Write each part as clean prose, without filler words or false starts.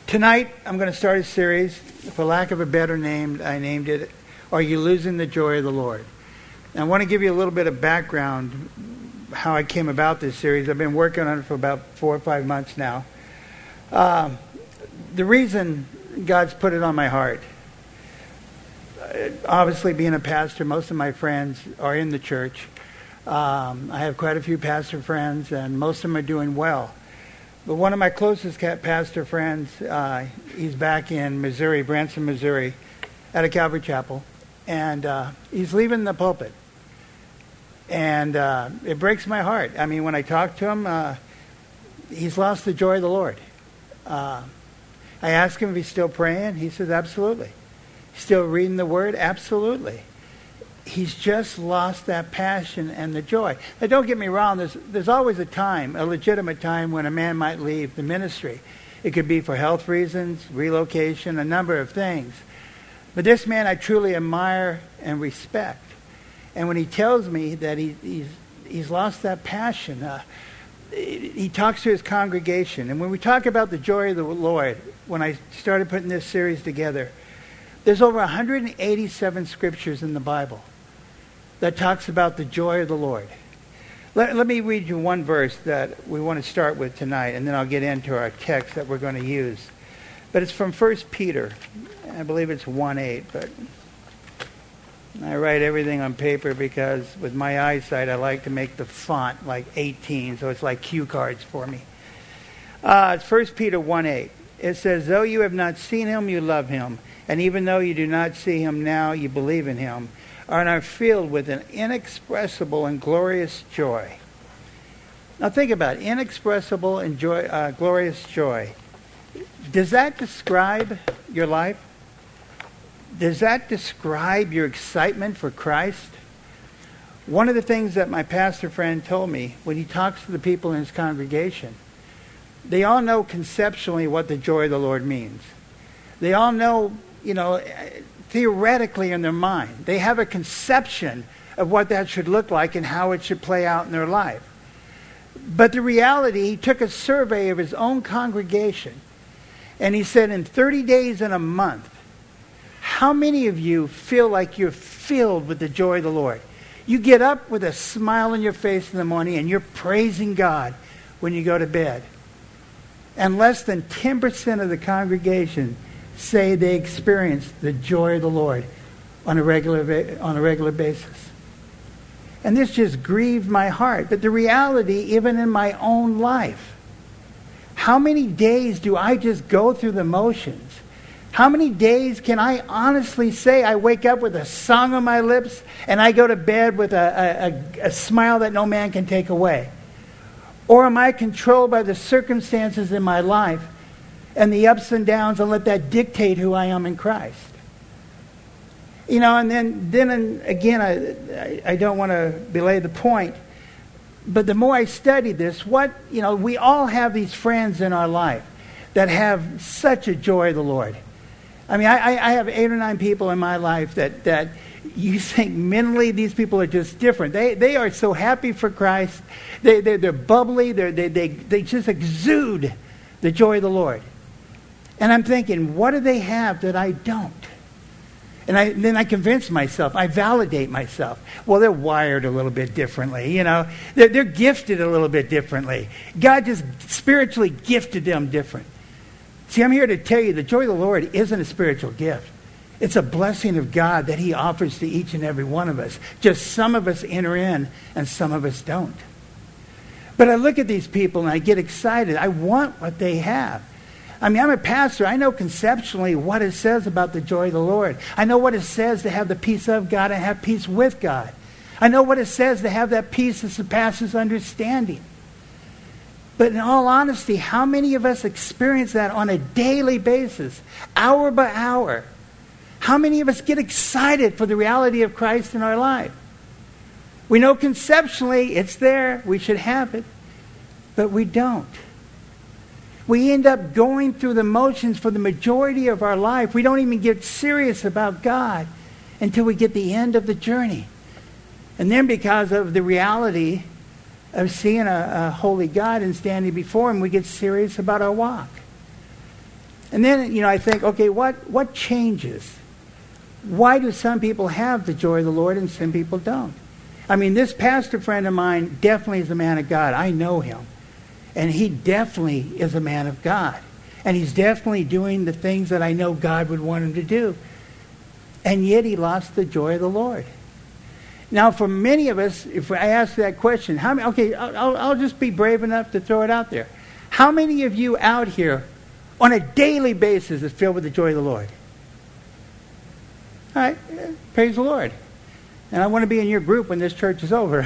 Tonight, I'm going to start a series. For lack of a better name, I named it, Are You Losing the Joy of the Lord? And I want to give you a little bit of background, how I came about this series. I've been working on it for about 4 or 5 months now. The reason God's put it on my heart, obviously being a pastor, most of my friends are in the church. I have quite a few pastor friends, and most of them are doing well. But one of my closest pastor friends, he's back in Missouri, Branson, Missouri, at a Calvary Chapel, and he's leaving the pulpit. And it breaks my heart. I mean, when I talk to him, he's lost the joy of the Lord. I asked him if he's still praying. He says, absolutely. Still reading the Word? Absolutely. He's just lost that passion and the joy. Now, don't get me wrong. There's always a time, a legitimate time, when a man might leave the ministry. It could be for health reasons, relocation, a number of things. But this man I truly admire and respect. And when he tells me that he's lost that passion, he talks to his congregation. And when we talk about the joy of the Lord, when I started putting this series together, there's over 187 scriptures in the Bible that talks about the joy of the Lord. Let me read you one verse that we want to start with tonight, and then I'll get into our text that we're going to use. But it's from 1 Peter. I believe it's 1:8, but I write everything on paper because with my eyesight, I like to make the font like 18, so it's like cue cards for me. It's 1 Peter 1:8. It says, though you have not seen him, you love him. And even though you do not see him now, you believe in him, and are filled with an inexpressible and glorious joy. Now think about it. Inexpressible and glorious joy. Does that describe your life? Does that describe your excitement for Christ? One of the things that my pastor friend told me when he talks to the people in his congregation, they all know conceptually what the joy of the Lord means. They all know, theoretically in their mind. They have a conception of what that should look like and how it should play out in their life. But the reality, he took a survey of his own congregation, and he said, in 30 days and a month, how many of you feel like you're filled with the joy of the Lord? You get up with a smile on your face in the morning, and you're praising God when you go to bed. And less than 10% of the congregation say they experience the joy of the Lord on a regular basis. And this just grieved my heart. But the reality, even in my own life, how many days do I just go through the motions? How many days can I honestly say I wake up with a song on my lips and I go to bed with a smile that no man can take away? Or am I controlled by the circumstances in my life and the ups and downs, and let that dictate who I am in Christ? And then again, I don't want to belay the point, but the more I study this, we all have these friends in our life that have such a joy of the Lord. I mean, I have 8 or 9 people in my life that you think mentally these people are just different. They are so happy for Christ. They're bubbly. They just exude the joy of the Lord. And I'm thinking, what do they have that I don't? And then I convince myself, I validate myself. Well, they're wired a little bit differently, They're gifted a little bit differently. God just spiritually gifted them different. See, I'm here to tell you the joy of the Lord isn't a spiritual gift. It's a blessing of God that he offers to each and every one of us. Just some of us enter in and some of us don't. But I look at these people and I get excited. I want what they have. I mean, I'm a pastor. I know conceptually what it says about the joy of the Lord. I know what it says to have the peace of God and have peace with God. I know what it says to have that peace that surpasses understanding. But in all honesty, how many of us experience that on a daily basis, hour by hour? How many of us get excited for the reality of Christ in our life? We know conceptually it's there. We should have it. But we don't. We end up going through the motions for the majority of our life. We don't even get serious about God until we get the end of the journey. And then because of the reality of seeing a holy God and standing before him, we get serious about our walk. And then, I think, okay, what changes? Why do some people have the joy of the Lord and some people don't? I mean, this pastor friend of mine definitely is a man of God. I know him. And he definitely is a man of God. And he's definitely doing the things that I know God would want him to do. And yet he lost the joy of the Lord. Now, for many of us, if I ask that question, I'll just be brave enough to throw it out there. How many of you out here on a daily basis is filled with the joy of the Lord? All right, praise the Lord. And I want to be in your group when this church is over.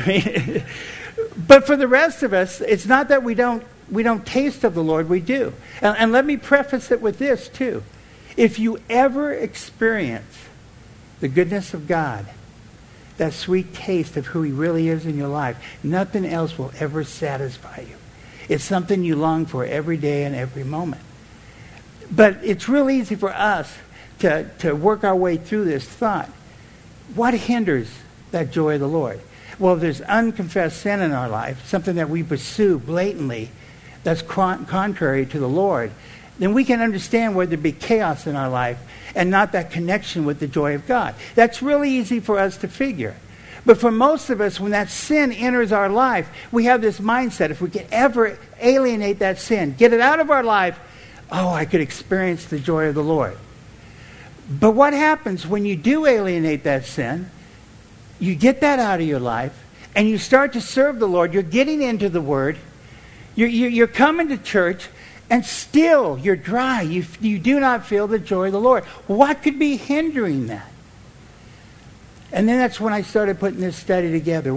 But for the rest of us, it's not that we don't taste of the Lord, we do. And let me preface it with this too. If you ever experience the goodness of God, that sweet taste of who he really is in your life, nothing else will ever satisfy you. It's something you long for every day and every moment. But it's real easy for us to work our way through this thought. What hinders that joy of the Lord? Well, if there's unconfessed sin in our life, something that we pursue blatantly that's contrary to the Lord, then we can understand where there'd be chaos in our life and not that connection with the joy of God. That's really easy for us to figure. But for most of us, when that sin enters our life, we have this mindset, if we can ever alienate that sin, get it out of our life, I could experience the joy of the Lord. But what happens when you do alienate that sin? You get that out of your life, and you start to serve the Lord. You're getting into the Word. You're coming to church, and still you're dry. You do not feel the joy of the Lord. What could be hindering that? And then that's when I started putting this study together.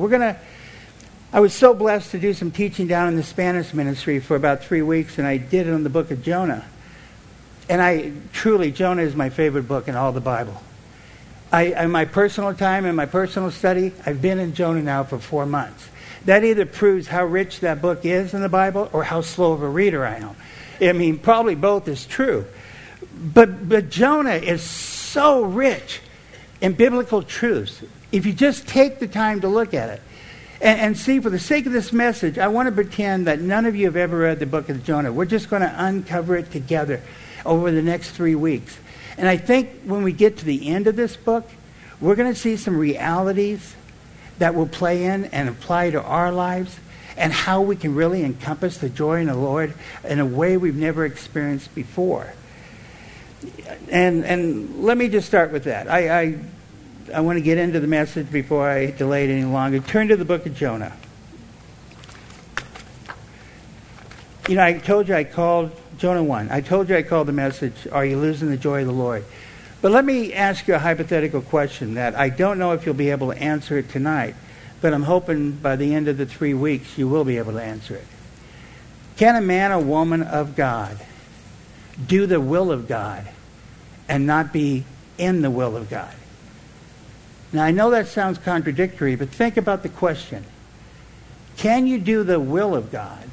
I was so blessed to do some teaching down in the Spanish ministry for about 3 weeks, and I did it on the book of Jonah. And Jonah is my favorite book in all the Bible. In my personal time, in my personal study, I've been in Jonah now for 4 months. That either proves how rich that book is in the Bible or how slow of a reader I am. I mean, probably both is true. But Jonah is so rich in biblical truths. If you just take the time to look at it. And see, for the sake of this message, I want to pretend that none of you have ever read the book of Jonah. We're just going to uncover it together over the next 3 weeks. And I think when we get to the end of this book, we're going to see some realities that will play in and apply to our lives and how we can really encompass the joy in the Lord in a way we've never experienced before. And let me just start with that. I want to get into the message before I delay it any longer. Turn to the book of Jonah. I told you I called Jonah 1. I told you I called the message, Are You Losing the Joy of the Lord? But let me ask you a hypothetical question that I don't know if you'll be able to answer it tonight, but I'm hoping by the end of the 3 weeks you will be able to answer it. Can a man or woman of God do the will of God and not be in the will of God? Now, I know that sounds contradictory, but think about the question. Can you do the will of God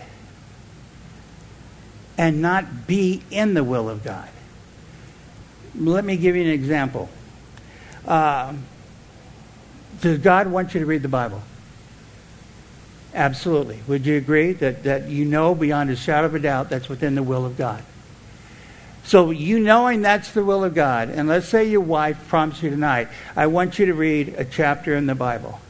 and not be in the will of God? Let me give you an example. Does God want you to read the Bible? Absolutely. Would you agree that you know beyond a shadow of a doubt that's within the will of God? So you knowing that's the will of God, and let's say your wife prompts you tonight, I want you to read a chapter in the Bible.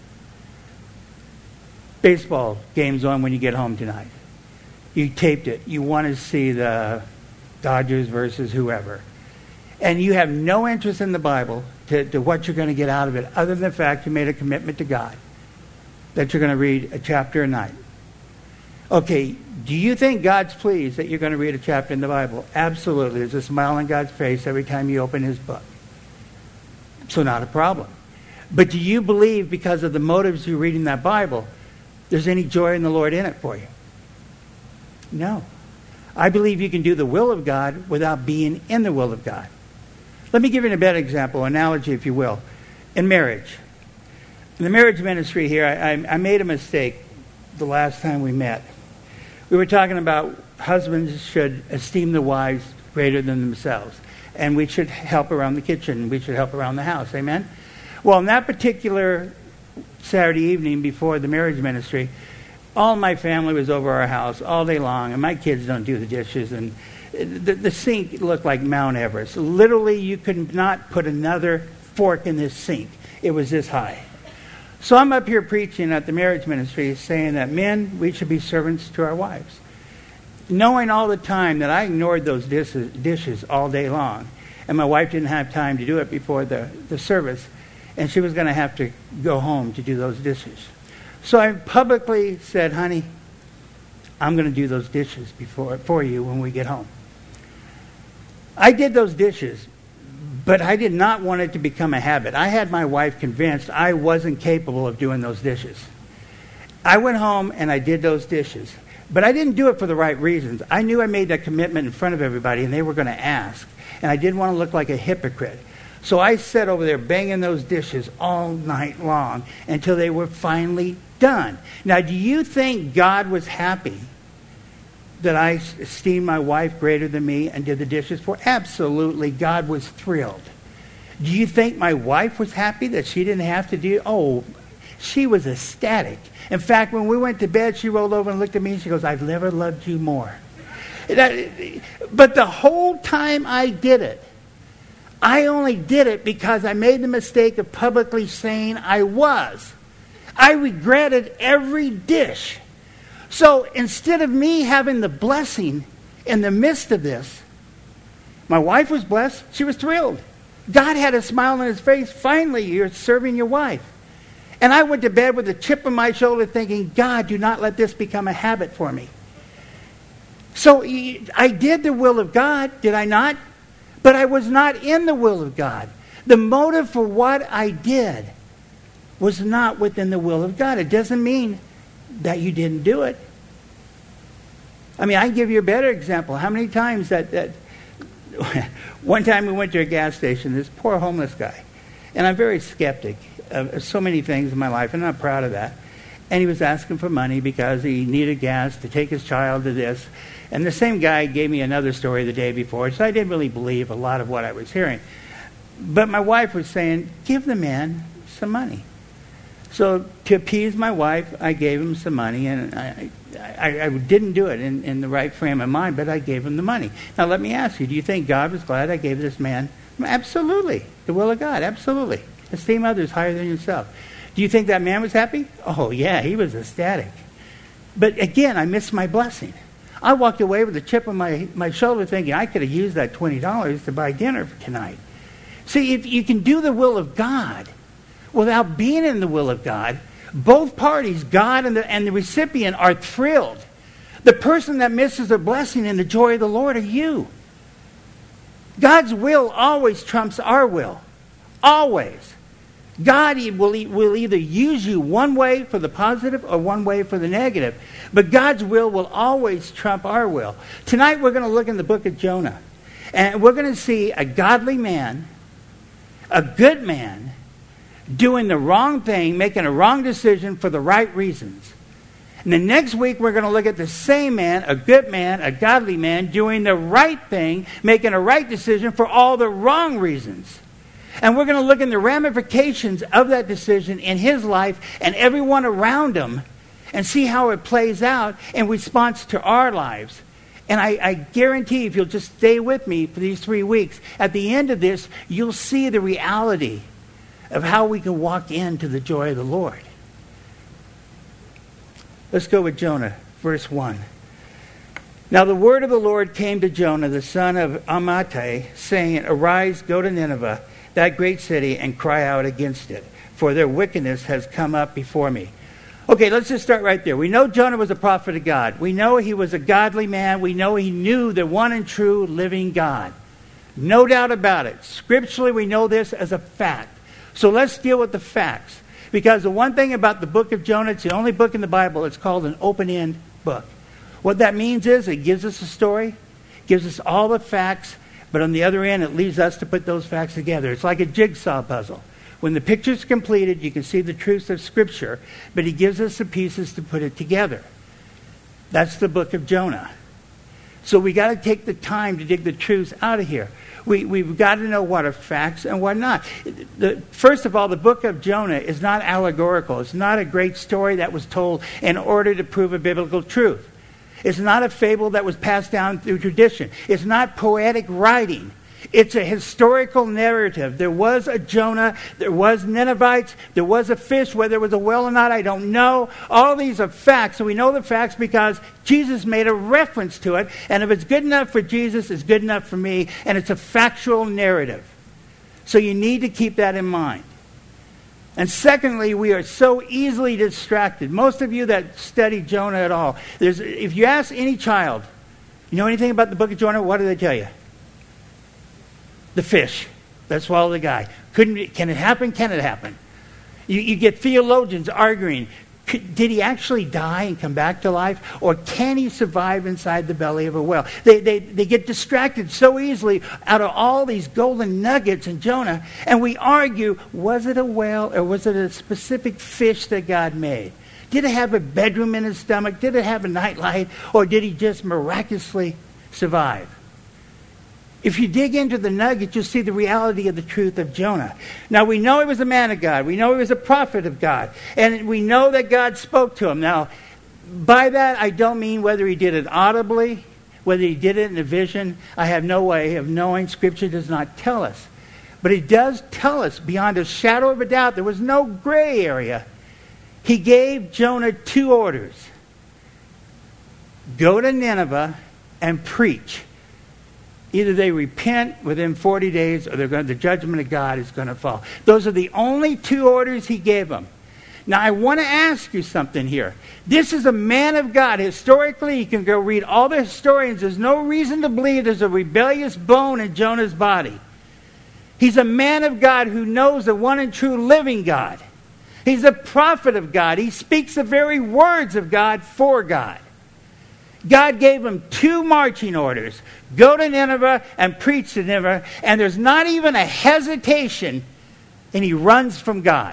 Baseball game's on when you get home tonight. You taped it. You want to see the Dodgers versus whoever. And you have no interest in the Bible to what you're going to get out of it, other than the fact you made a commitment to God that you're going to read a chapter a night. Okay, do you think God's pleased that you're going to read a chapter in the Bible? Absolutely. There's a smile on God's face every time you open his book. So not a problem. But do you believe because of the motives you're reading that Bible, there's any joy in the Lord in it for you? No. I believe you can do the will of God without being in the will of God. Let me give you a better example, analogy, if you will. In marriage. In the marriage ministry here, I made a mistake the last time we met. We were talking about husbands should esteem the wives greater than themselves. And we should help around the kitchen. We should help around the house. Amen? Well, in that particular Saturday evening before the marriage ministry, all my family was over our house all day long. And my kids don't do the dishes. And The sink looked like Mount Everest. Literally, you could not put another fork in this sink. It was this high. So I'm up here preaching at the marriage ministry saying that men, we should be servants to our wives. Knowing all the time that I ignored those dishes all day long. And my wife didn't have time to do it before the service. And she was going to have to go home to do those dishes. So I publicly said, honey, I'm going to do those dishes for you when we get home. I did those dishes, but I did not want it to become a habit. I had my wife convinced I wasn't capable of doing those dishes. I went home and I did those dishes. But I didn't do it for the right reasons. I knew I made that commitment in front of everybody, and they were going to ask. And I didn't want to look like a hypocrite. So I sat over there banging those dishes all night long until they were finally done. Now, do you think God was happy that I esteemed my wife greater than me and did the dishes for? Absolutely. God was thrilled. Do you think my wife was happy that she didn't have to do? Oh, she was ecstatic. In fact, when we went to bed, she rolled over and looked at me and she goes, I've never loved you more. But the whole time I did it, I only did it because I made the mistake of publicly saying I was. I regretted every dish. So instead of me having the blessing in the midst of this, my wife was blessed. She was thrilled. God had a smile on his face. Finally, you're serving your wife. And I went to bed with a chip on my shoulder thinking, God, do not let this become a habit for me. So I did the will of God, did I not? But I was not in the will of God. The motive for what I did was not within the will of God. It doesn't mean that you didn't do it. I mean, I can give you a better example. How many times that one time we went to a gas station, this poor homeless guy, and I'm very skeptic of so many things in my life, and I'm not proud of that. And he was asking for money because he needed gas to take his child to this. And the same guy gave me another story the day before, so I didn't really believe a lot of what I was hearing. But my wife was saying, give the man some money. So to appease my wife, I gave him some money, and I didn't do it in the right frame of mind, but I gave him the money. Now let me ask you, do you think God was glad I gave this man? Absolutely. The will of God, absolutely. Esteem others higher than yourself. Do you think that man was happy? Oh, yeah, he was ecstatic. But again, I missed my blessing. I walked away with a chip on my shoulder thinking I could have used that $20 to buy dinner for tonight. See, if you can do the will of God without being in the will of God, both parties, God and the recipient, are thrilled. The person that misses their blessing and the joy of the Lord are you. God's will always trumps our will. Always. God will either use you one way for the positive or one way for the negative. But God's will always trump our will. Tonight we're going to look in the book of Jonah. And we're going to see a godly man, a good man, doing the wrong thing, making a wrong decision for the right reasons. And the next week we're going to look at the same man, a good man, a godly man, doing the right thing, making a right decision for all the wrong reasons. And we're going to look in the ramifications of that decision in his life and everyone around him and see how it plays out in response to our lives. And I guarantee if you'll just stay with me for these 3 weeks, at the end of this, you'll see the reality of how we can walk into the joy of the Lord. Let's go with Jonah, verse 1. Now the word of the Lord came to Jonah, the son of Amittai, saying, Arise, go to Nineveh, that great city, and cry out against it, for their wickedness has come up before me. Okay, let's just start right there. We know Jonah was a prophet of God. We know he was a godly man. We know he knew the one and true living God. No doubt about it. Scripturally, we know this as a fact. So let's deal with the facts. Because the one thing about the book of Jonah, it's the only book in the Bible, it's called an open-end book. What that means is it gives us a story, gives us all the facts, but on the other end, it leaves us to put those facts together. It's like a jigsaw puzzle. When the picture's completed, you can see the truths of Scripture, but he gives us the pieces to put it together. That's the book of Jonah. So we got to take the time to dig the truths out of here. We've got to know what are facts and what not. First of all, the book of Jonah is not allegorical. It's not a great story that was told in order to prove a biblical truth. It's not a fable that was passed down through tradition. It's not poetic writing. It's a historical narrative. There was a Jonah. There was Ninevites. There was a fish. Whether it was a whale or not, I don't know. All these are facts. And we know the facts because Jesus made a reference to it. And if it's good enough for Jesus, it's good enough for me. And it's a factual narrative. So you need to keep that in mind. And secondly, we are so easily distracted. Most of you that study Jonah at all, if you ask any child, you know anything about the book of Jonah, what do they tell you? The fish that swallowed the guy. Can it happen? Can it happen? You get theologians arguing, did he actually die and come back to life? Or can he survive inside the belly of a whale? They get distracted so easily out of all these golden nuggets in Jonah. And we argue, was it a whale or was it a specific fish that God made? Did it have a bedroom in his stomach? Did it have a nightlight? Or did he just miraculously survive? If you dig into the nugget, you'll see the reality of the truth of Jonah. Now, we know he was a man of God. We know he was a prophet of God. And we know that God spoke to him. Now, by that, I don't mean whether he did it audibly, whether he did it in a vision. I have no way of knowing. Scripture does not tell us. But it does tell us, beyond a shadow of a doubt, there was no gray area. He gave Jonah 2 orders. Go to Nineveh and preach. Either they repent within 40 days or the judgment of God is going to fall. Those are the only 2 orders he gave them. Now, I want to ask you something here. This is a man of God. Historically, you can go read all the historians. There's no reason to believe there's a rebellious bone in Jonah's body. He's a man of God who knows the one and true living God. He's a prophet of God. He speaks the very words of God for God. God gave him 2 marching orders. Go to Nineveh and preach to Nineveh. And there's not even a hesitation. And he runs from God.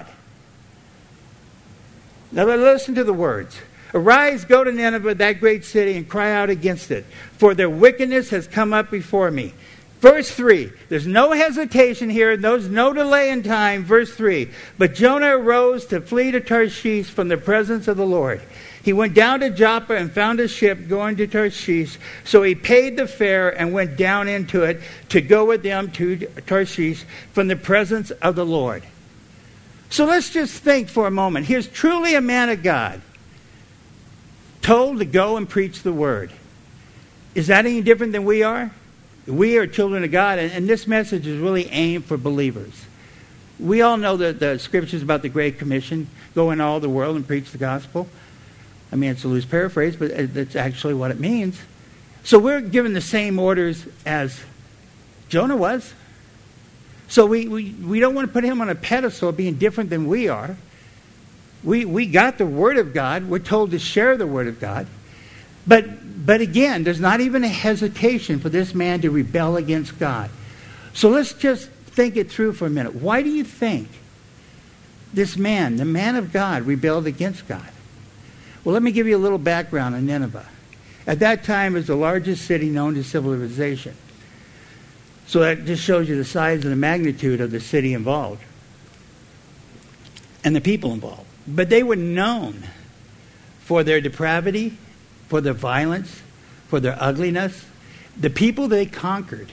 Now listen to the words. Arise, go to Nineveh, that great city, and cry out against it. For their wickedness has come up before me. Verse 3. There's no hesitation here. There's no delay in time. Verse 3. But Jonah arose to flee to Tarshish from the presence of the Lord. He went down to Joppa and found a ship going to Tarshish. So he paid the fare and went down into it to go with them to Tarshish from the presence of the Lord. So let's just think for a moment. Here's truly a man of God, told to go and preach the word. Is that any different than we are? We are children of God, and this message is really aimed for believers. We all know the scriptures about the Great Commission, go in all the world and preach the gospel. I mean, it's a loose paraphrase, but that's actually what it means. So we're given the same orders as Jonah was. So we don't want to put him on a pedestal being different than we are. We got the Word of God. We're told to share the Word of God. But again, there's not even a hesitation for this man to rebel against God. So let's just think it through for a minute. Why do you think this man, the man of God, rebelled against God? Well, let me give you a little background on Nineveh. At that time, it was the largest city known to civilization. So that just shows you the size and the magnitude of the city involved and the people involved. But they were known for their depravity, for their violence, for their ugliness. The people they conquered,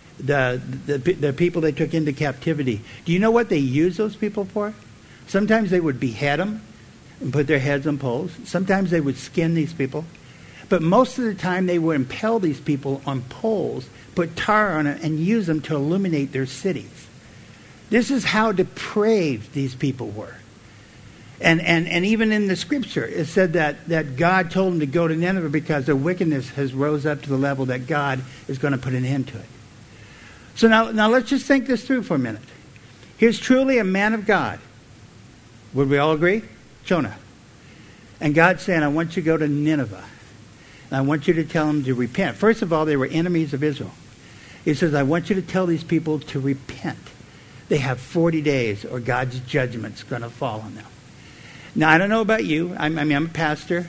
the people they took into captivity, do you know what they used those people for? Sometimes they would behead them and put their heads on poles. Sometimes they would skin these people. But most of the time they would impale these people on poles, put tar on it, and use them to illuminate their cities. This is how depraved these people were. And even in the scripture, it said that God told them to go to Nineveh because their wickedness has rose up to the level that God is going to put an end to it. So now let's just think this through for a minute. Here's truly a man of God. Would we all agree? Jonah. And God's saying, I want you to go to Nineveh. And I want you to tell them to repent. First of all, they were enemies of Israel. He says, I want you to tell these people to repent. They have 40 days or God's judgment's going to fall on them. Now, I don't know about you. I'm a pastor.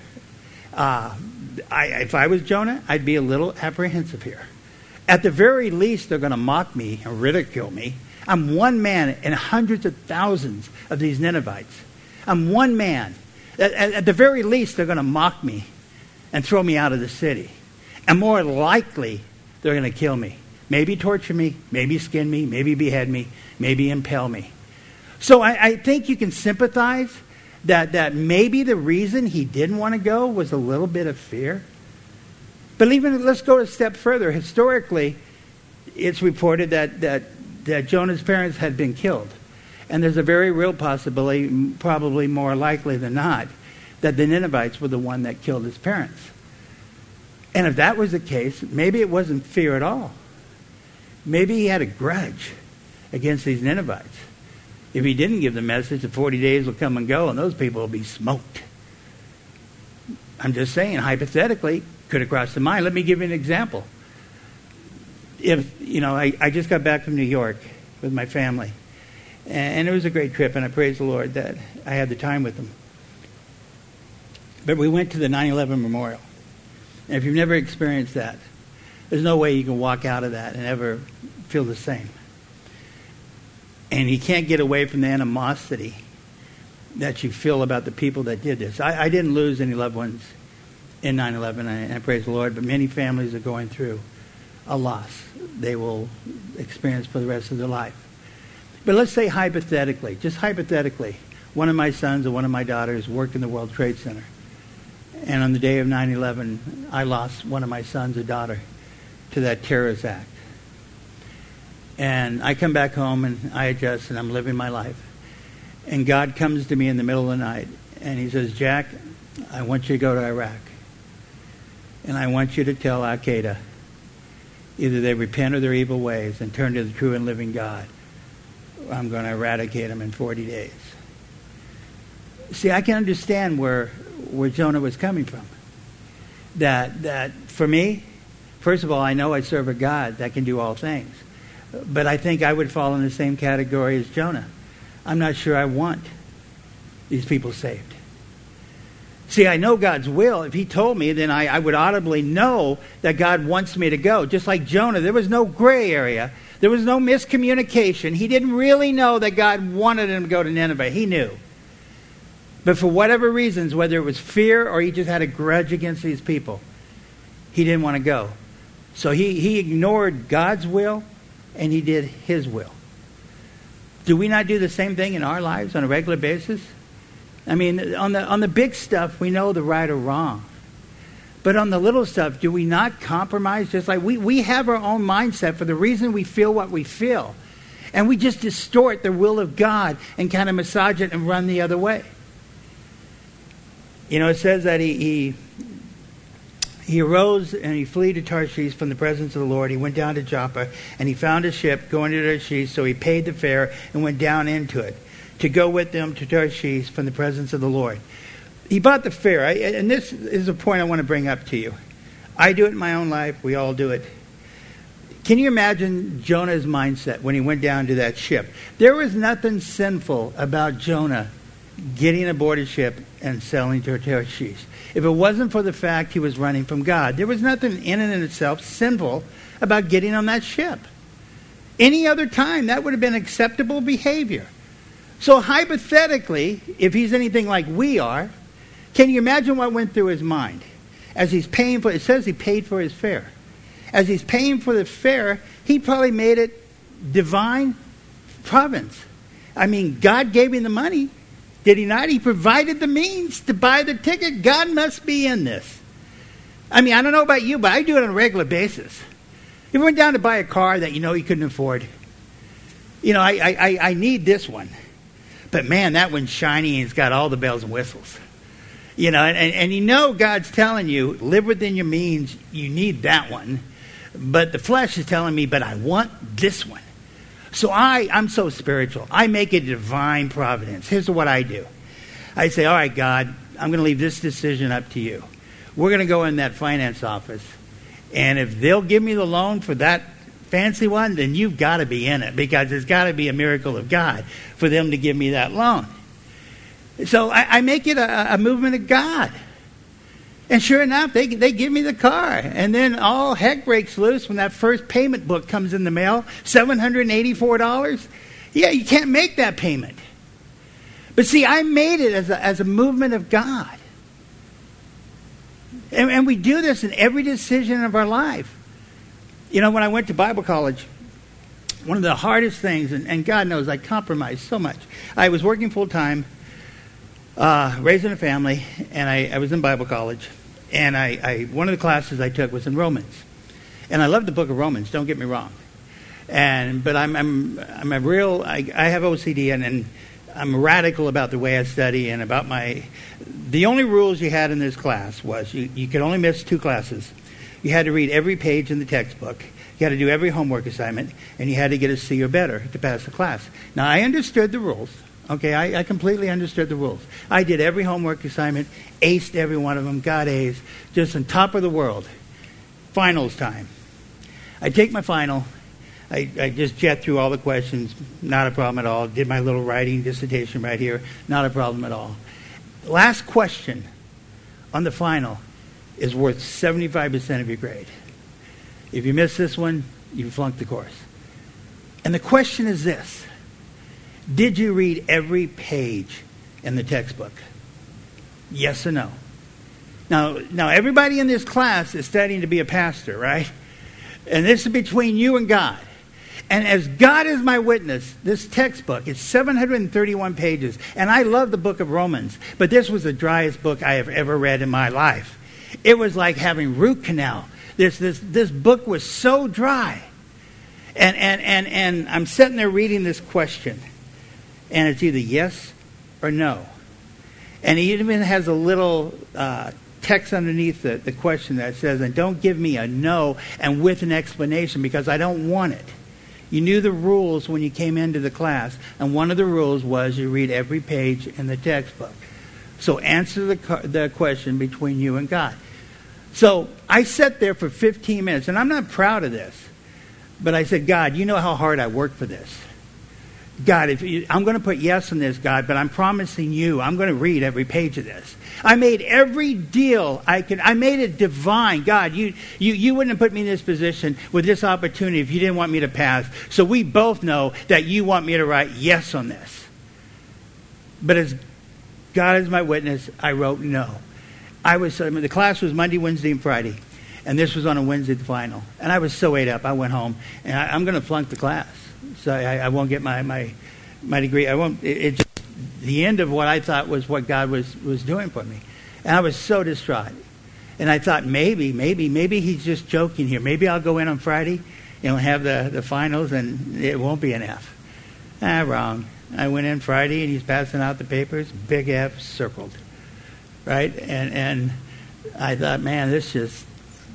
If I was Jonah, I'd be a little apprehensive here. At the very least, they're going to mock me and ridicule me. I'm one man in hundreds of thousands of these Ninevites. I'm one man. At the very least, they're going to mock me and throw me out of the city. And more likely, they're going to kill me. Maybe torture me, maybe skin me, maybe behead me, maybe impale me. So I think you can sympathize that maybe the reason he didn't want to go was a little bit of fear. But even, let's go a step further. Historically, it's reported that Jonah's parents had been killed. And there's a very real possibility, probably more likely than not, that the Ninevites were the one that killed his parents. And if that was the case, maybe it wasn't fear at all. Maybe he had a grudge against these Ninevites. If he didn't give the message, the 40 days will come and go, and those people will be smoked. I'm just saying, hypothetically, could have crossed the mind. Let me give you an example. If, I just got back from New York with my family, and it was a great trip, and I praise the Lord that I had the time with them. But we went to the 9/11 memorial. And if you've never experienced that, there's no way you can walk out of that and ever feel the same. And you can't get away from the animosity that you feel about the people that did this. I didn't lose any loved ones in 9/11, and I praise the Lord, but many families are going through a loss they will experience for the rest of their life. But let's say hypothetically, just hypothetically, one of my sons or one of my daughters worked in the World Trade Center. And on the day of 9/11, I lost one of my sons or daughter to that terrorist act. And I come back home and I adjust and I'm living my life. And God comes to me in the middle of the night and he says, Jack, I want you to go to Iraq. And I want you to tell Al-Qaeda either they repent of their evil ways and turn to the true and living God, or I'm going to eradicate them in 40 days. See, I can understand where Jonah was coming from. That for me, first of all, I know I serve a God that can do all things. But I think I would fall in the same category as Jonah. I'm not sure I want these people saved. See, I know God's will. If he told me, then I would audibly know that God wants me to go. Just like Jonah, there was no gray area. There was no miscommunication. He didn't really know that God wanted him to go to Nineveh. He knew. But for whatever reasons, whether it was fear or he just had a grudge against these people, he didn't want to go. So he ignored God's will and he did his will. Do we not do the same thing in our lives on a regular basis? I mean, on the big stuff, we know the right or wrong. But on the little stuff, do we not compromise? Just like we have our own mindset for the reason we feel what we feel. And we just distort the will of God and kind of massage it and run the other way. It says that he arose and he fled to Tarshish from the presence of the Lord. He went down to Joppa and he found a ship going to Tarshish. So he paid the fare and went down into it to go with them to Tarshish from the presence of the Lord. He bought the fare. And this is a point I want to bring up to you. I do it in my own life. We all do it. Can you imagine Jonah's mindset when he went down to that ship? There was nothing sinful about Jonah getting aboard a ship and sailing to Tarshish. If it wasn't for the fact he was running from God, there was nothing in and in itself sinful about getting on that ship. Any other time, that would have been acceptable behavior. So hypothetically, if he's anything like we are, can you imagine what went through his mind? As he's paying for, it says he paid for his fare. As he's paying for the fare, he probably made it divine providence. I mean, God gave him the money. Did he not? He provided the means to buy the ticket. God must be in this. I mean, I don't know about you, but I do it on a regular basis. You went down to buy a car that you couldn't afford. I need this one. But man, that one's shiny and it's got all the bells and whistles. And God's telling you, live within your means. You need that one. But the flesh is telling me, but I want this one. So I'm so spiritual. I make it divine providence. Here's what I do. I say, all right, God, I'm going to leave this decision up to you. We're going to go in that finance office. And if they'll give me the loan for that fancy one, then you've got to be in it. Because there's got to be a miracle of God for them to give me that loan. So I make it a movement of God. And sure enough, they give me the car. And then all heck breaks loose when that first payment book comes in the mail. $784. Yeah, you can't make that payment. But see, I made it as a movement of God. And we do this in every decision of our life. You know, when I went to Bible college, one of the hardest things, and God knows I compromised so much. I was working full-time, raising a family, and I was in Bible college. And one of the classes I took was in Romans. And I love the book of Romans, don't get me wrong. But I have OCD, and I'm radical about the way I study and about the only rules you had in this class was you could only miss 2 classes. You had to read every page in the textbook. You had to do every homework assignment, and you had to get a C or better to pass the class. Now, I understood the rules. Okay, I completely understood the rules. I did every homework assignment, aced every one of them, got A's, just on top of the world. Finals time. I take my final. I just jet through all the questions, not a problem at all. Did my little writing dissertation right here, not a problem at all. Last question on the final is worth 75% of your grade. If you miss this one, you flunked the course. And the question is this: did you read every page in the textbook? Yes or no? Now everybody in this class is studying to be a pastor, right? And this is between you and God. And as God is my witness, this textbook is 731 pages. And I love the book of Romans, but this was the driest book I have ever read in my life. It was like having root canal. This book was so dry. And I'm sitting there reading this question. And it's either yes or no. And he even has a little text underneath the question that says, and don't give me a no and with an explanation because I don't want it. You knew the rules when you came into the class, and one of the rules was you read every page in the textbook. So answer the question between you and God. So I sat there for 15 minutes, and I'm not proud of this, but I said, God, you know how hard I worked for this. God, I'm going to put yes on this, God, but I'm promising you I'm going to read every page of this. I made every deal I could. I made it divine. God, you wouldn't have put me in this position with this opportunity if you didn't want me to pass. So we both know that you want me to write yes on this. But as God is my witness, I wrote no. The class was Monday, Wednesday, and Friday. And this was on a Wednesday, the final. And I was so ate up, I went home. And I'm going to flunk the class. So I won't get my degree. I won't. It's the end of what I thought was what God was doing for me, and I was so distraught. And I thought maybe he's just joking here. Maybe I'll go in on Friday and have the finals, and it won't be an F. Wrong. I went in Friday, and he's passing out the papers. Big F circled, right? And I thought, man, this just,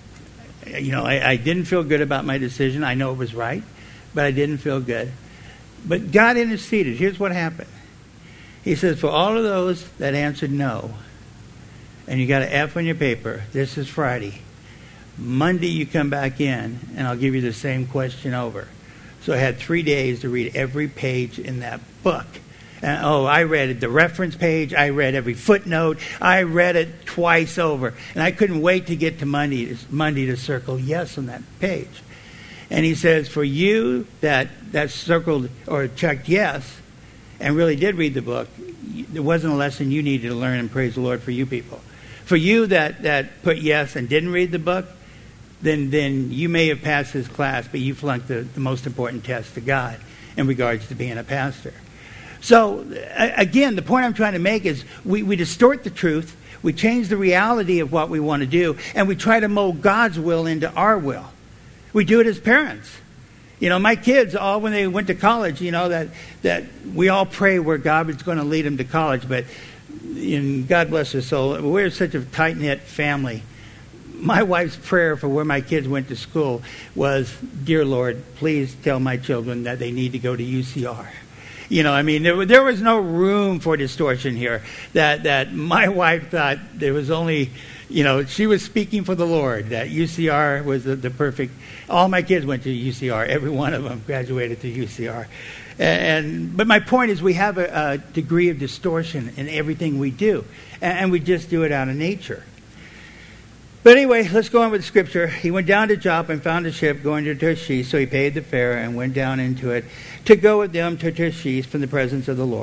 I didn't feel good about my decision. I know it was right. But I didn't feel good. But God interceded. Here's what happened. He says, for all of those that answered no, and you got an F on your paper, this is Friday. Monday you come back in, and I'll give you the same question over. So I had 3 days to read every page in that book. And I read the reference page. I read every footnote. I read it twice over. And I couldn't wait to get to Monday to circle yes on that page. And he says, for you that circled or checked yes and really did read the book, there wasn't a lesson you needed to learn, and praise the Lord for you people. For you that put yes and didn't read the book, then you may have passed this class, but you flunked the most important test to God in regards to being a pastor. So, again, the point I'm trying to make is we distort the truth, we change the reality of what we want to do, and we try to mold God's will into our will. We do it as parents. My kids, all when they went to college, that we all pray where God is going to lead them to college. But God bless their soul, we're such a tight-knit family. My wife's prayer for where my kids went to school was, dear Lord, please tell my children that they need to go to UCR. There was no room for distortion here. That my wife thought there was only... she was speaking for the Lord, that UCR was the perfect... All my kids went to UCR. Every one of them graduated to UCR. But my point is we have a degree of distortion in everything we do. And we just do it out of nature. But anyway, let's go on with the scripture. He went down to Joppa and found a ship going to Tarshish, so he paid the fare and went down into it to go with them to Tarshish from the presence of the Lord.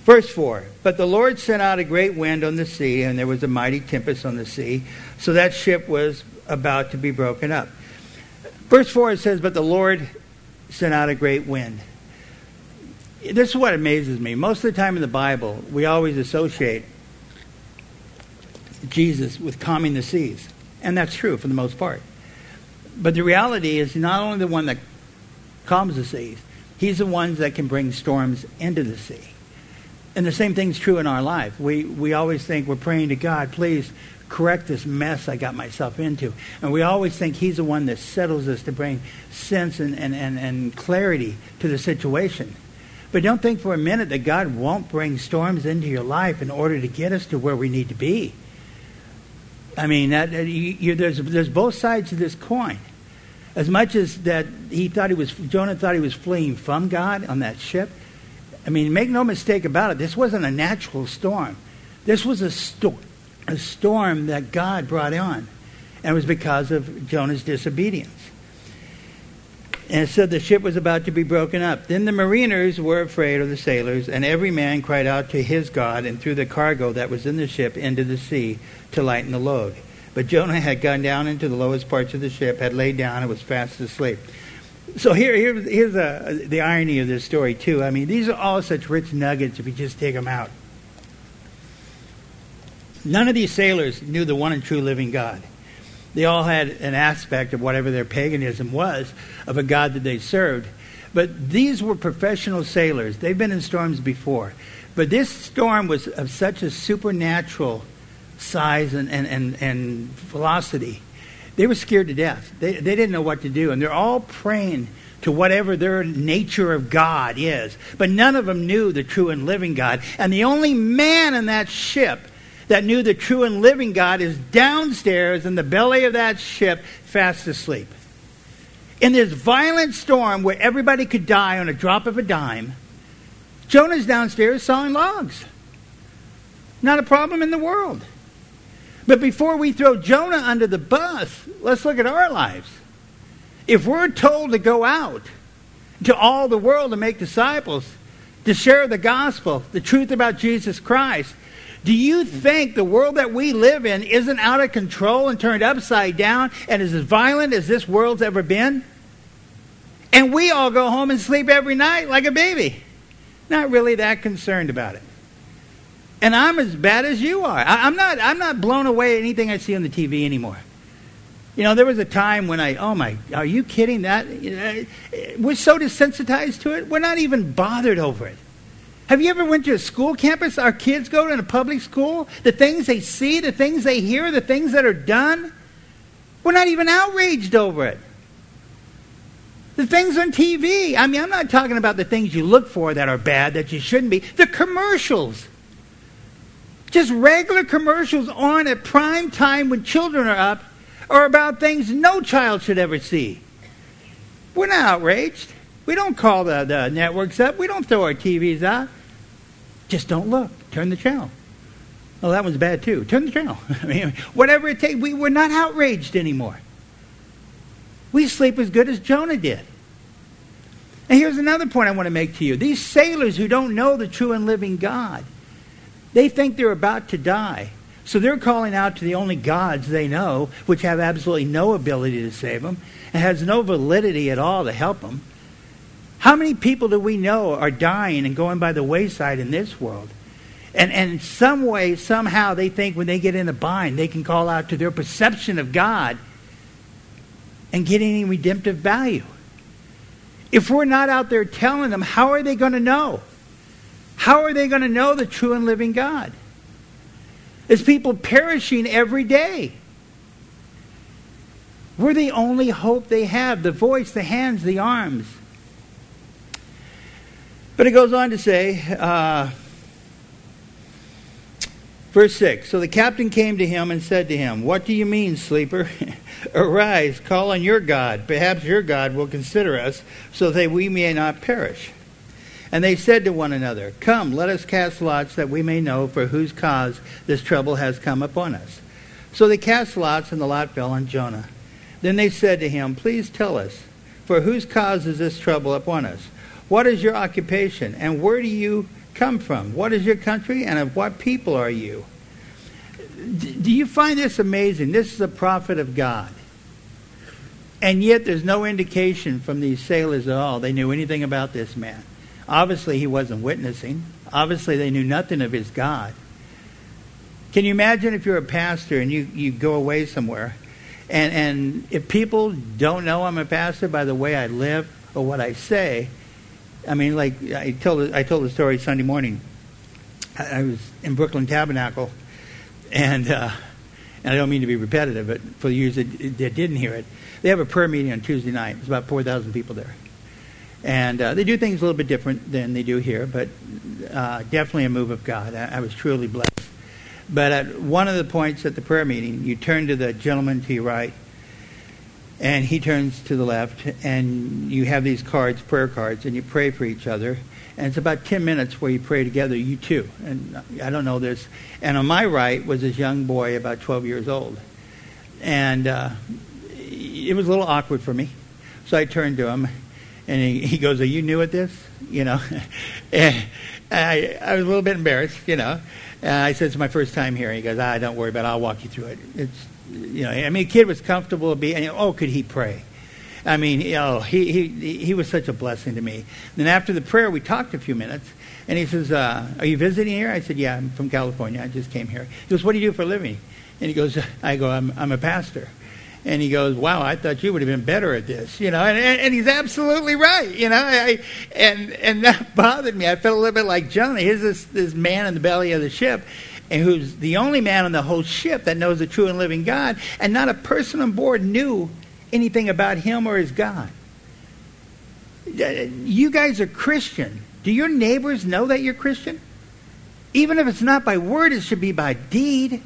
Verse 4, but the Lord sent out a great wind on the sea, and there was a mighty tempest on the sea, so that ship was about to be broken up. Verse 4, it says, but the Lord sent out a great wind. This is what amazes me. Most of the time in the Bible, we always associate Jesus with calming the seas. And that's true for the most part. But the reality is he's not only the one that calms the seas, he's the one that can bring storms into the sea. And the same thing's true in our life. We always think we're praying to God, please correct this mess I got myself into. And we always think he's the one that settles us to bring sense and clarity to the situation. But don't think for a minute that God won't bring storms into your life in order to get us to where we need to be. I mean, there's both sides of this coin. As much as that Jonah thought he was fleeing from God on that ship. I mean, make no mistake about it. This wasn't a natural storm. This was a storm that God brought on. And it was because of Jonah's disobedience. And it said the ship was about to be broken up. Then the mariners were afraid of the sailors, and every man cried out to his God and threw the cargo that was in the ship into the sea to lighten the load. But Jonah had gone down into the lowest parts of the ship, had laid down, and was fast asleep. So here's the irony of this story, too. I mean, these are all such rich nuggets if you just take them out. None of these sailors knew the one and true living God. They all had an aspect of whatever their paganism was of a God that they served. But these were professional sailors. They've been in storms before. But this storm was of such a supernatural size and velocity. They were scared to death. They didn't know what to do. And they're all praying to whatever their nature of God is. But none of them knew the true and living God. And the only man in that ship that knew the true and living God is downstairs in the belly of that ship, fast asleep. In this violent storm where everybody could die on a drop of a dime, Jonah's downstairs sawing logs. Not a problem in the world. But before we throw Jonah under the bus, let's look at our lives. If we're told to go out to all the world to make disciples, to share the gospel, the truth about Jesus Christ, do you think the world that we live in isn't out of control and turned upside down and is as violent as this world's ever been? And we all go home and sleep every night like a baby. Not really that concerned about it. And I'm as bad as you are. I'm not blown away at anything I see on the TV anymore. You know, there was a time when are you kidding? We're so desensitized to it, we're not even bothered over it. Have you ever went to a school campus? Our kids go to a public school. The things they see, the things they hear, the things that are done. We're not even outraged over it. The things on TV. I mean, I'm not talking about the things you look for that are bad, that you shouldn't be. The commercials. Just regular commercials on at prime time when children are up are about things no child should ever see. We're not outraged. We don't call the networks up. We don't throw our TVs out. Just don't look. Turn the channel. Oh, that one's bad too. Turn the channel. I mean, whatever it takes. We're not outraged anymore. We sleep as good as Jonah did. And here's another point I want to make to you. These sailors who don't know the true and living God, they think they're about to die. So they're calling out to the only gods they know, which have absolutely no ability to save them, and has no validity at all to help them. How many people do we know are dying and going by the wayside in this world? And in some way, somehow, they think when they get in a bind, they can call out to their perception of God and get any redemptive value. If we're not out there telling them, how are they going to know? How are they going to know the true and living God? There's people perishing every day. We're the only hope they have, the voice, the hands, the arms. But it goes on to say, verse 6, so the captain came to him and said to him, what do you mean, sleeper? Arise, call on your God. Perhaps your God will consider us, so that we may not perish. And they said to one another, come, let us cast lots, that we may know for whose cause this trouble has come upon us. So they cast lots, and the lot fell on Jonah. Then they said to him, please tell us, for whose cause is this trouble upon us? What is your occupation, and where do you come from? What is your country, and of what people are you? Do you find this amazing? This is a prophet of God. And yet there's no indication from these sailors at all they knew anything about this man. Obviously he wasn't witnessing. Obviously they knew nothing of his God. Can you imagine if you're a pastor and you go away somewhere, and if people don't know I'm a pastor by the way I live or what I say, I mean, like I told the story Sunday morning. I was in Brooklyn Tabernacle, and I don't mean to be repetitive, but for the years that didn't hear it, they have a prayer meeting on Tuesday night. There's about 4,000 people there. And they do things a little bit different than they do here, but definitely a move of God. I was truly blessed. But at one of the points at the prayer meeting, you turn to the gentleman to your right, and he turns to the left, and you have these cards, prayer cards, and you pray for each other. And it's about 10 minutes where you pray together, you two. And I don't know this. And on my right was this young boy, about 12 years old. And it was a little awkward for me. So I turned to him, and he goes, "Are you new at this?" You know. And I was a little bit embarrassed, you know. I said, "It's my first time here." He goes, "Don't worry about it. I'll walk you through it." It's, you know, I mean, the kid was comfortable. Could he pray? I mean, he was such a blessing to me. Then after the prayer, we talked a few minutes, and he says, "Are you visiting here?" I said, "Yeah, I'm from California. I just came here." He goes, "What do you do for a living?" And he goes, I'm a pastor." And he goes, "Wow, I thought you would have been better at this," you know. And he's absolutely right, you know. And that bothered me. I felt a little bit like Jonah. Here's this man in the belly of the ship, and who's the only man on the whole ship that knows the true and living God, and not a person on board knew anything about him or his God. You guys are Christian. Do your neighbors know that you're Christian? Even if it's not by word, it should be by deed.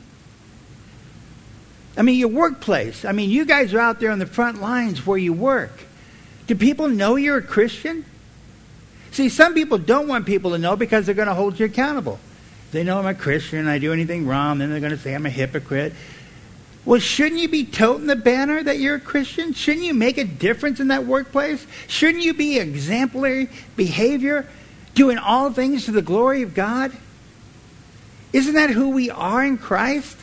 I mean, your workplace. I mean, you guys are out there on the front lines where you work. Do people know you're a Christian? See, some people don't want people to know because they're going to hold you accountable. If they know I'm a Christian and I do anything wrong, then they're going to say I'm a hypocrite. Well, shouldn't you be toting the banner that you're a Christian? Shouldn't you make a difference in that workplace? Shouldn't you be exemplary behavior, doing all things to the glory of God? Isn't that who we are in Christ?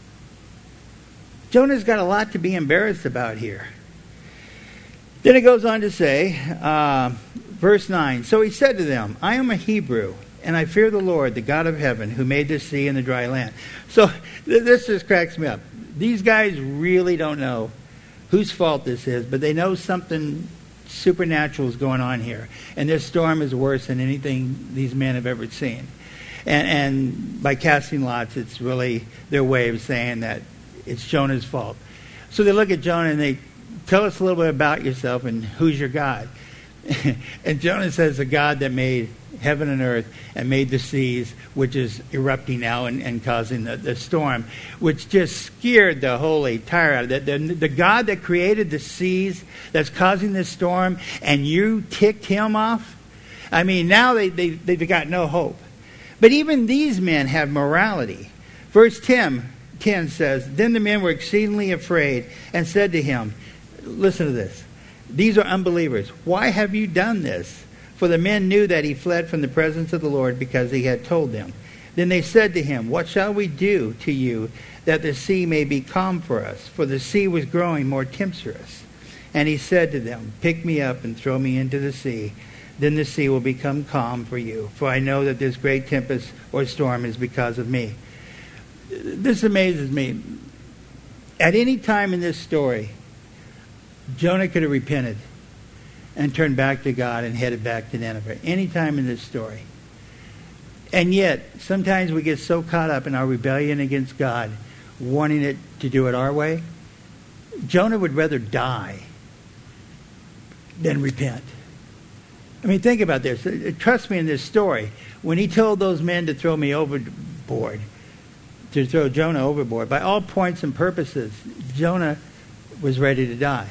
Jonah's got a lot to be embarrassed about here. Then it goes on to say, verse 9, "So he said to them, I am a Hebrew, and I fear the Lord, the God of heaven, who made the sea and the dry land." So this just cracks me up. These guys really don't know whose fault this is, but they know something supernatural is going on here. And this storm is worse than anything these men have ever seen. And by casting lots, it's really their way of saying that it's Jonah's fault. So they look at Jonah and they tell us a little bit about yourself and who's your God. And Jonah says, "The God that made heaven and earth and made the seas," which is erupting now and causing the storm, which just scared the holy tire out of it. The God that created the seas that's causing this storm, and you ticked him off? I mean, now they've got no hope. But even these men have morality. Verse 10 says, "Then the men were exceedingly afraid and said to him," listen to this, "These are unbelievers. Why have you done this?" For the men knew that he fled from the presence of the Lord because he had told them. Then they said to him, "What shall we do to you that the sea may be calm for us?" For the sea was growing more tempestuous. And he said to them, "Pick me up and throw me into the sea. Then the sea will become calm for you. For I know that this great tempest or storm is because of me." This amazes me. At any time in this story, Jonah could have repented and turned back to God and headed back to Nineveh. Any time in this story. And yet, sometimes we get so caught up in our rebellion against God, wanting it to do it our way. Jonah would rather die than repent. I mean, think about this. Trust me in this story. When he told those men to throw me overboard, to throw Jonah overboard, by all points and purposes, Jonah was ready to die.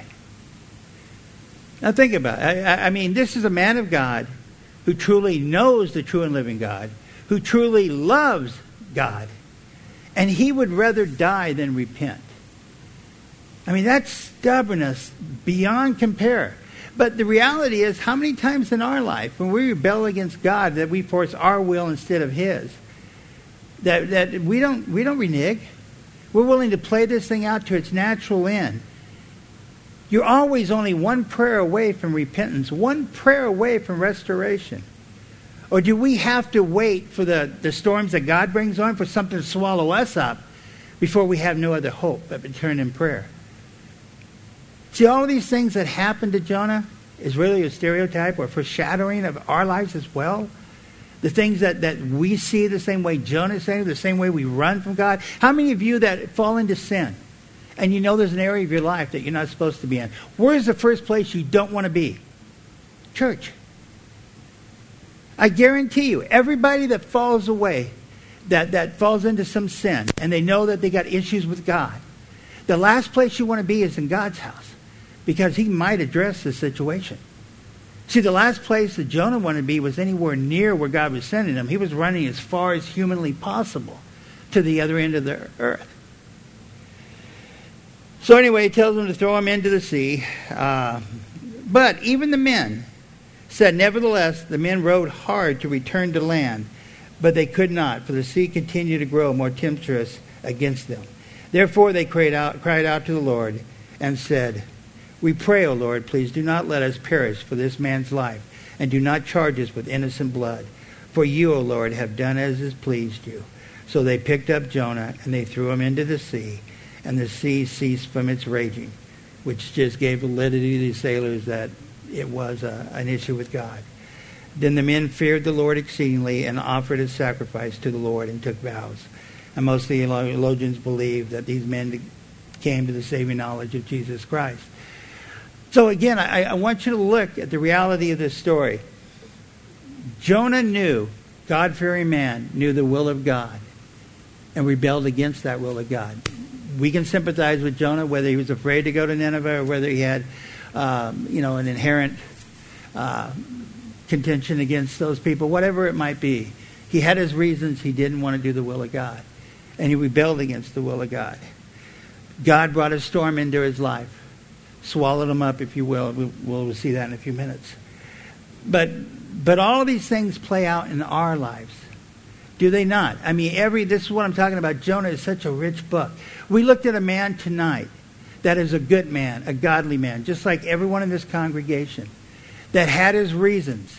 Now think about it. I mean, this is a man of God who truly knows the true and living God, who truly loves God, and he would rather die than repent. I mean, that's stubbornness beyond compare. But the reality is, how many times in our life, when we rebel against God, that we force our will instead of His, that we don't renege. We're willing to play this thing out to its natural end. You're always only one prayer away from repentance, one prayer away from restoration. Or do we have to wait for the storms that God brings on, for something to swallow us up, before we have no other hope but to turn in prayer? See, all of these things that happened to Jonah is really a stereotype or foreshadowing of our lives as well. The things that we see the same way Jonah said, the same way we run from God. How many of you that fall into sin, and you know there's an area of your life that you're not supposed to be in? Where's the first place you don't want to be? Church. I guarantee you, everybody that falls away, that falls into some sin, and they know that they got issues with God, the last place you want to be is in God's house, because He might address the situation. See, the last place that Jonah wanted to be was anywhere near where God was sending him. He was running as far as humanly possible to the other end of the earth. So anyway, He tells them to throw him into the sea. But even the men said, nevertheless, the men rowed hard to return to land, but they could not, for the sea continued to grow more tempestuous against them. Therefore they cried out to the Lord and said, we pray, O Lord, please do not let us perish for this man's life, and do not charge us with innocent blood. For you, O Lord, have done as has pleased you. So they picked up Jonah, and they threw him into the sea, and the sea ceased from its raging, which just gave validity to the sailors that it was an issue with God. Then the men feared the Lord exceedingly and offered a sacrifice to the Lord and took vows. And most theologians believe that these men came to the saving knowledge of Jesus Christ. So again, I want you to look at the reality of this story. Jonah knew, God-fearing man, knew the will of God and rebelled against that will of God. We can sympathize with Jonah, whether he was afraid to go to Nineveh or whether he had an inherent contention against those people, whatever it might be. He had his reasons he didn't want to do the will of God. And he rebelled against the will of God. God brought a storm into his life. Swallowed him up, if you will. We'll see that in a few minutes. But all these things play out in our lives. Do they not? I mean, this is what I'm talking about. Jonah is such a rich book. We looked at a man tonight that is a good man, a godly man, just like everyone in this congregation, that had his reasons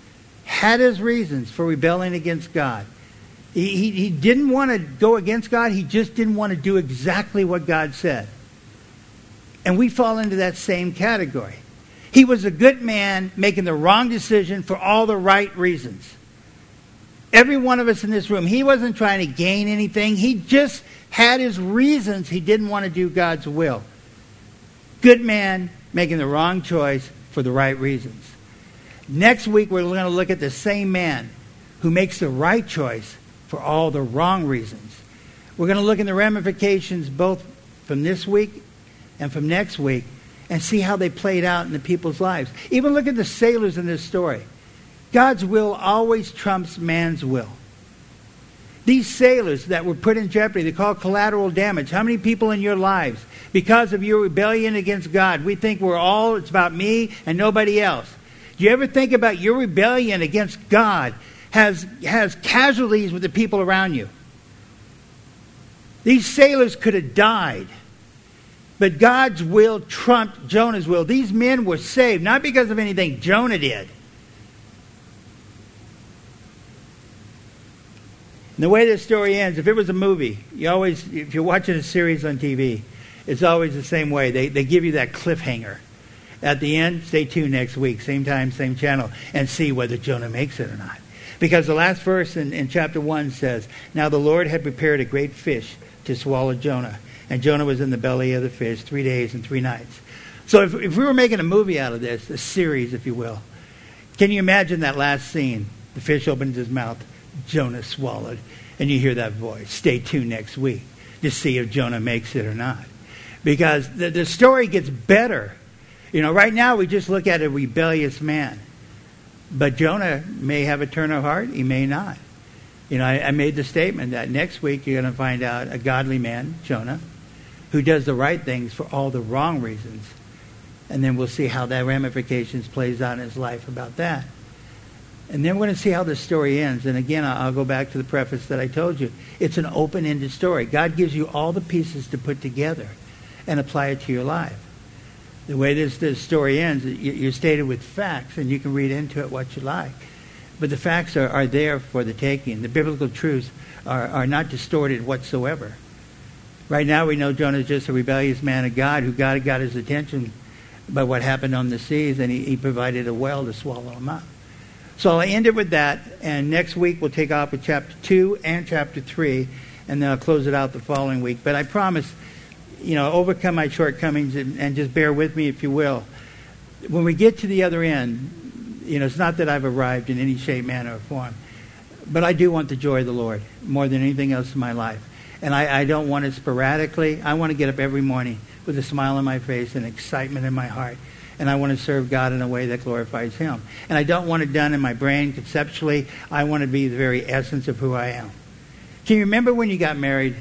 for rebelling against God. He didn't want to go against God. He just didn't want to do exactly what God said. And we fall into that same category. He was a good man making the wrong decision for all the right reasons. Every one of us in this room, he wasn't trying to gain anything. He just had his reasons he didn't want to do God's will. Good man making the wrong choice for the right reasons. Next week, we're going to look at the same man who makes the right choice for all the wrong reasons. We're going to look at the ramifications both from this week and from next week and see how they played out in the people's lives. Even look at the sailors in this story. God's will always trumps man's will. These sailors that were put in jeopardy, they call collateral damage. How many people in your lives, because of your rebellion against God, we think it's about me and nobody else? Do you ever think about your rebellion against God has casualties with the people around you? These sailors could have died. But God's will trumped Jonah's will. These men were saved, not because of anything Jonah did. And the way this story ends, if it was a movie, if you're watching a series on TV, it's always the same way. They give you that cliffhanger. At the end, stay tuned next week, same time, same channel, and see whether Jonah makes it or not. Because the last verse in chapter 1 says, now the Lord had prepared a great fish to swallow Jonah. And Jonah was in the belly of the fish 3 days and 3 nights. So if we were making a movie out of this, a series, if you will, can you imagine that last scene? The fish opens his mouth, Jonah swallowed, and you hear that voice. Stay tuned next week to see if Jonah makes it or not. Because the story gets better. Right now we just look at a rebellious man. But Jonah may have a turn of heart. He may not. I made the statement that next week you're going to find out a godly man, Jonah, who does the right things for all the wrong reasons. And then we'll see how that ramifications plays out in his life about that. And then we're going to see how the story ends. And again, I'll go back to the preface that I told you. It's an open-ended story. God gives you all the pieces to put together and apply it to your life. The way this story ends, you're stated with facts, and you can read into it what you like. But the facts are there for the taking. The biblical truths are not distorted whatsoever. Right now we know Jonah is just a rebellious man of God who got his attention by what happened on the seas, and he provided a well to swallow him up. So I'll end it with that, and next week we'll take off with chapter 2 and chapter 3, and then I'll close it out the following week. But I promise, overcome my shortcomings and just bear with me if you will. When we get to the other end, it's not that I've arrived in any shape, manner, or form, but I do want the joy of the Lord more than anything else in my life. And I don't want it sporadically. I want to get up every morning with a smile on my face and excitement in my heart. And I want to serve God in a way that glorifies Him. And I don't want it done in my brain conceptually. I want to be the very essence of who I am. Can you remember when you got married?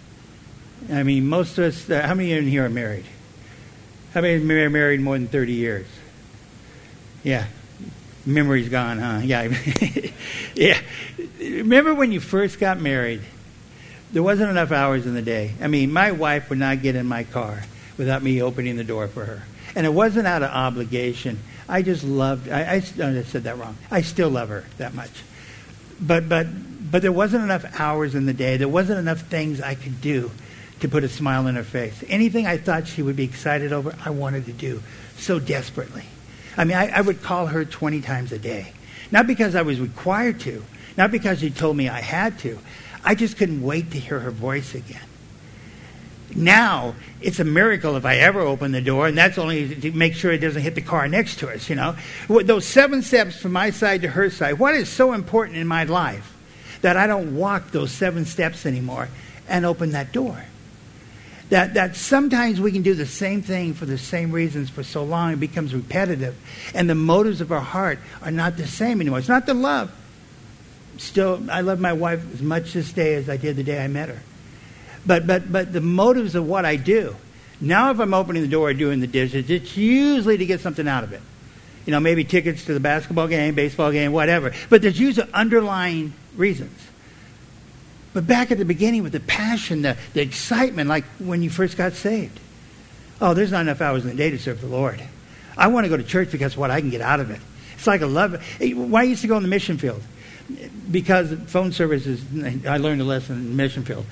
I mean, most of us, how many in here are married? How many are married more than 30 years? Yeah. Memory's gone, huh? Yeah. Yeah. Remember when you first got married? There wasn't enough hours in the day. I mean, my wife would not get in my car without me opening the door for her. And it wasn't out of obligation. I just loved, I said that wrong. I still love her that much. But there wasn't enough hours in the day. There wasn't enough things I could do to put a smile on her face. Anything I thought she would be excited over, I wanted to do so desperately. I mean, I would call her 20 times a day. Not because I was required to. Not because she told me I had to. I just couldn't wait to hear her voice again. Now, it's a miracle if I ever open the door, and that's only to make sure it doesn't hit the car next to us, Those 7 steps from my side to her side, what is so important in my life that I don't walk those 7 steps anymore and open that door? That sometimes we can do the same thing for the same reasons for so long, it becomes repetitive, and the motives of our heart are not the same anymore. It's not the love. Still, I love my wife as much this day as I did the day I met her. But the motives of what I do. Now if I'm opening the door or doing the dishes, it's usually to get something out of it. Maybe tickets to the basketball game, baseball game, whatever. But there's usually underlying reasons. But back at the beginning with the passion, the excitement, like when you first got saved. Oh, there's not enough hours in the day to serve the Lord. I want to go to church because of what I can get out of it. It's like a love. Why I used to go in the mission field? Because phone services, I learned a lesson in the mission field.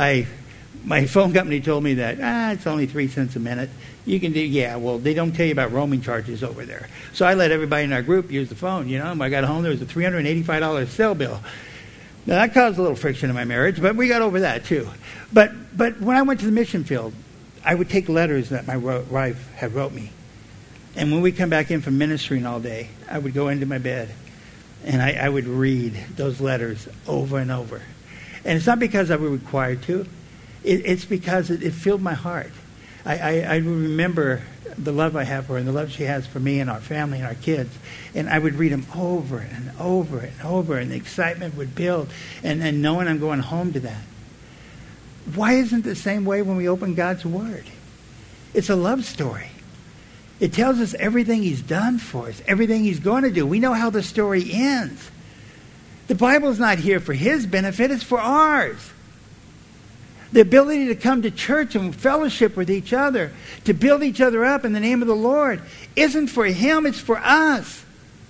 My phone company told me that, it's only 3 cents a minute. You can do, well, they don't tell you about roaming charges over there. So I let everybody in our group use the phone, When I got home, there was a $385 cell bill. Now, that caused a little friction in my marriage, but we got over that, too. But when I went to the mission field, I would take letters that my wife had wrote me. And when we come back in from ministering all day, I would go into my bed, and I would read those letters over and over. And it's not because I was required to. It's because it filled my heart. I remember the love I have for her and the love she has for me and our family and our kids. And I would read them over and over and over, and the excitement would build. And knowing I'm going home to that. Why isn't it the same way when we open God's Word? It's a love story. It tells us everything He's done for us, everything He's going to do. We know how the story ends. The Bible's not here for His benefit, it's for ours. The ability to come to church and fellowship with each other, to build each other up in the name of the Lord, isn't for Him, it's for us.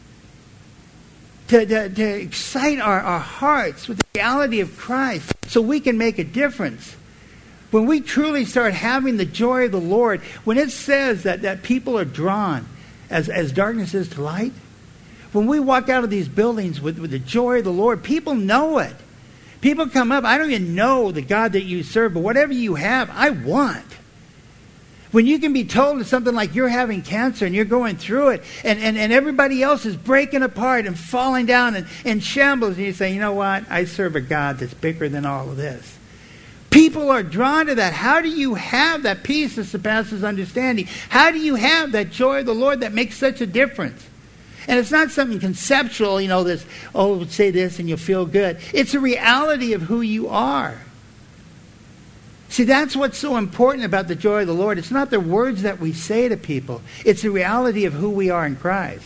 To excite our hearts with the reality of Christ so we can make a difference. When we truly start having the joy of the Lord, when it says that people are drawn as darkness is to light, when we walk out of these buildings with the joy of the Lord, people know it. People come up, I don't even know the God that you serve, but whatever you have, I want. When you can be told of something like you're having cancer and you're going through it, and everybody else is breaking apart and falling down and shambles, and you say, you know what? I serve a God that's bigger than all of this. People are drawn to that. How do you have that peace that surpasses understanding? How do you have that joy of the Lord that makes such a difference? And it's not something conceptual, this, say this and you'll feel good. It's a reality of who you are. See, that's what's so important about the joy of the Lord. It's not the words that we say to people. It's the reality of who we are in Christ.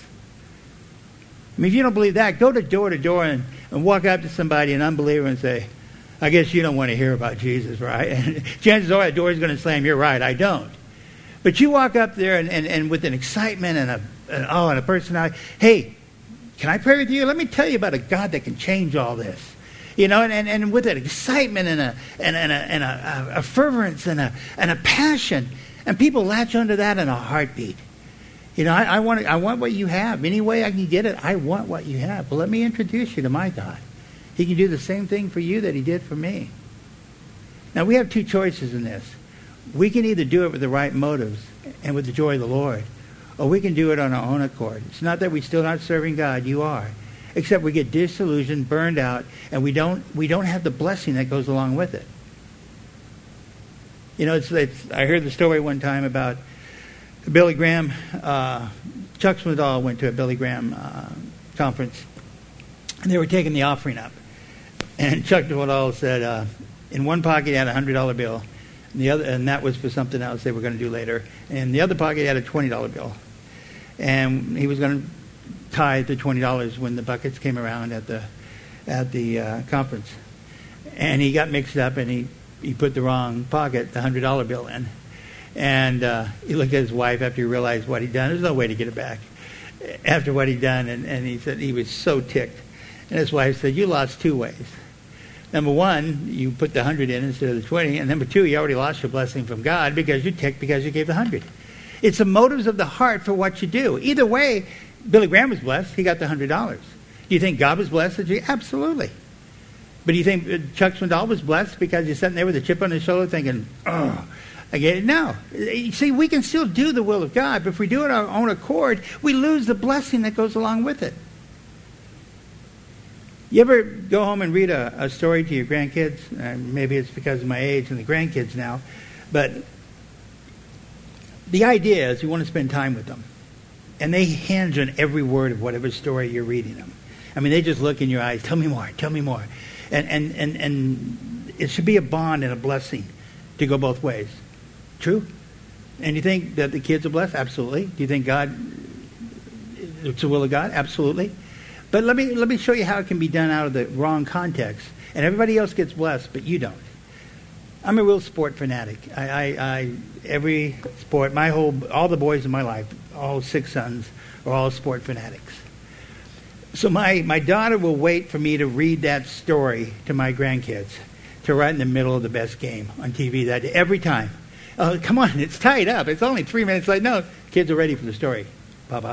I mean, if you don't believe that, go to door and walk up to somebody, an unbeliever, and say, I guess you don't want to hear about Jesus, right? And chances are that door is going to slam. You're right, I don't. But you walk up there and with an excitement and a personality, hey, can I pray with you? Let me tell you about a God that can change all this. You know, and with an excitement and a fervence and a passion, and people latch onto that in a heartbeat. You know, I want what you have. Any way I can get it, I want what you have. Well, let me introduce you to my God. He can do the same thing for you that he did for me. Now, we have two choices in this. We can either do it with the right motives and with the joy of the Lord, or we can do it on our own accord. It's not that we're still not serving God. You are. Except we get disillusioned, burned out, and we don't have the blessing that goes along with it. You know, I heard the story one time about Billy Graham. Chuck Swindoll went to a Billy Graham conference, and they were taking the offering up. And Chuck Swindoll said, in one pocket he had a $100 bill, and that was for something else they were going to do later. And the other pocket he had a $20 bill, and he was going to tithe the $20 when the buckets came around at the conference. And he got mixed up, and he put the wrong pocket, the $100 bill in. And he looked at his wife after he realized what he'd done. There's no way to get it back after what he'd done. And he said he was so ticked. And his wife said, you lost two ways. Number one, you put the 100 in instead of the 20. And number two, you already lost your blessing from God because you're ticked because you gave the 100. It's the motives of the heart for what you do. Either way, Billy Graham was blessed. He got the $100. Do you think God was blessed? Absolutely. But do you think Chuck Swindoll was blessed because he's sitting there with a chip on his shoulder thinking, oh, I get it? No. You see, we can still do the will of God, but if we do it on our own accord, we lose the blessing that goes along with it. You ever go home and read a story to your grandkids? Maybe it's because of my age and the grandkids now. But the idea is you want to spend time with them. And they hinge on every word of whatever story you're reading them. I mean, they just look in your eyes, tell me more, tell me more. And it should be a bond and a blessing to go both ways. True? And you think that the kids are blessed? Absolutely. Do you think God, it's the will of God? Absolutely. But let me show you how it can be done out of the wrong context. And everybody else gets blessed, but you don't. I'm a real sport fanatic. I every sport, all the boys in my life, all 6 sons, are all sport fanatics. So my daughter will wait for me to read that story to my grandkids, to right in the middle of the best game on TV that day, every time. Oh, come on, it's tied up. It's only 3 minutes late. No, kids are ready for the story, Papa.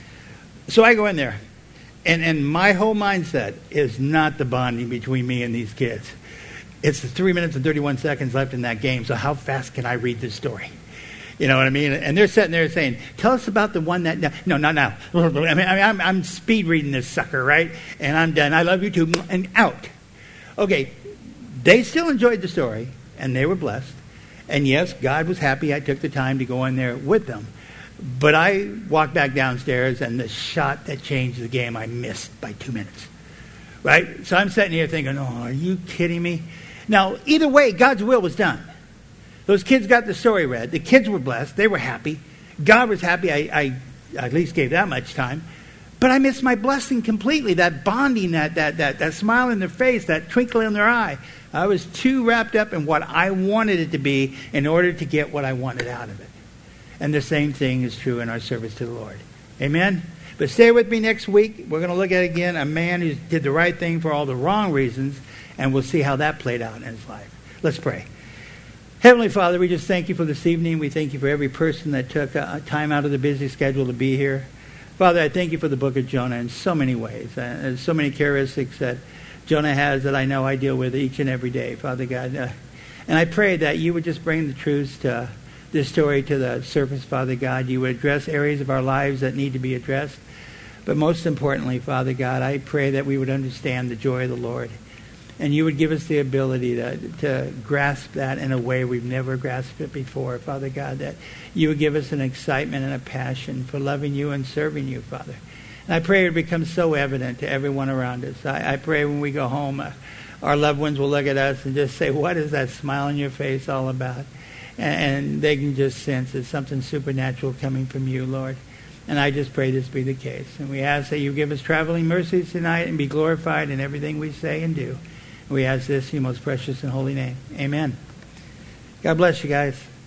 So I go in there, and my whole mindset is not the bonding between me and these kids. It's the 3 minutes and 31 seconds left in that game, so how fast can I read this story? You know what I mean? And they're sitting there saying, tell us about the one that... No, not now. I mean, I'm speed reading this sucker, right? And I'm done. I love you too. And out. Okay, they still enjoyed the story, and they were blessed. And yes, God was happy I took the time to go in there with them. But I walked back downstairs, and the shot that changed the game I missed by 2 minutes. Right? So I'm sitting here thinking, oh, are you kidding me? Now, either way, God's will was done. Those kids got the story read. The kids were blessed. They were happy. God was happy. I at least gave that much time. But I missed my blessing completely. That bonding, that smile in their face, that twinkle in their eye. I was too wrapped up in what I wanted it to be in order to get what I wanted out of it. And the same thing is true in our service to the Lord. Amen? But stay with me next week. We're going to look at, again, a man who did the right thing for all the wrong reasons, and we'll see how that played out in his life. Let's pray. Heavenly Father, we just thank you for this evening. We thank you for every person that took time out of the busy schedule to be here. Father, I thank you for the book of Jonah in so many ways. There's so many characteristics that Jonah has that I know I deal with each and every day, Father God. And I pray that you would just bring the truths to this story to the surface, Father God. You would address areas of our lives that need to be addressed. But most importantly, Father God, I pray that we would understand the joy of the Lord. And you would give us the ability to grasp that in a way we've never grasped it before, Father God. That you would give us an excitement and a passion for loving you and serving you, Father. And I pray it becomes so evident to everyone around us. I pray when we go home, our loved ones will look at us and just say, what is that smile on your face all about? And they can just sense it's something supernatural coming from you, Lord. And I just pray this be the case. And we ask that you give us traveling mercies tonight and be glorified in everything we say and do. And we ask this in your most precious and holy name. Amen. God bless you guys.